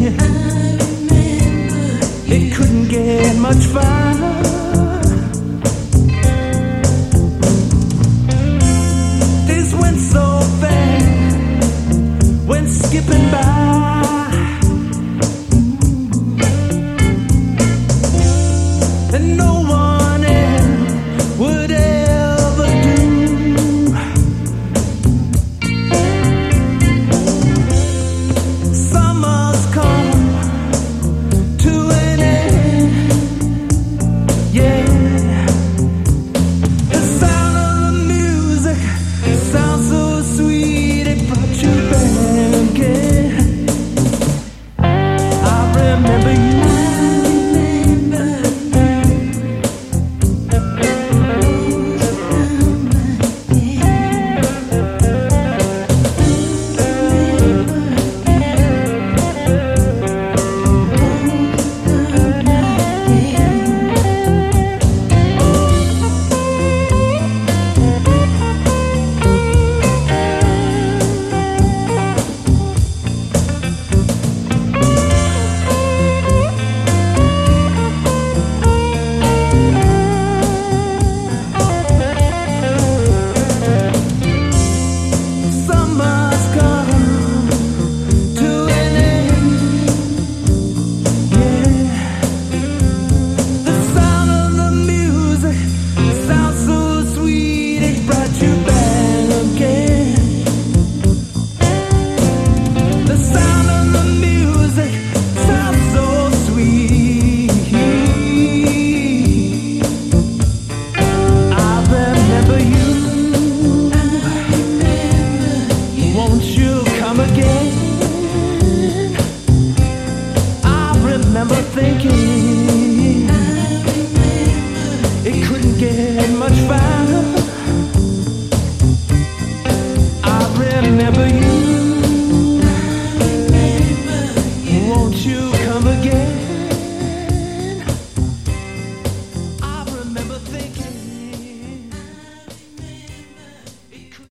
It couldn't get much farther. This went so fast, went skipping by. And no one else would ever do. Summer's come to an end, yeah. The sound of the music sounds so sweet, it brought you back again. I remember you. Won't you come again? I remember thinking